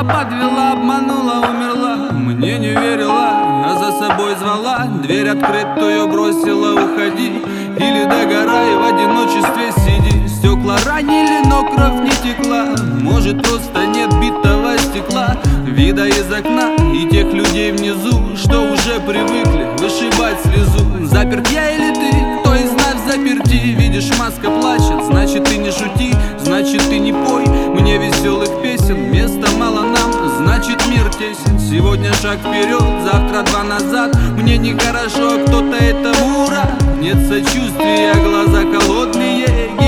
подвела, обманула, умерла. Мне не верила, а за собой звала. Дверь открытую бросила, уходи. Или догорай, в одиночестве сиди. Стекла ранили, но кровь не текла. Может, просто нет битого стекла, вида из окна и тех людей внизу, что уже привыкли вышибать слезу. Заперт я или ты? Кто из нас заперти? Видишь, маска плачет, значит ты не шути. Значит ты не пой мне веселых песен. Места мало нам, значит мир тесен. Сегодня шаг вперед, завтра два назад. Мне нехорошо, а кто-то этому рад. Нет сочувствия, глаза холодные.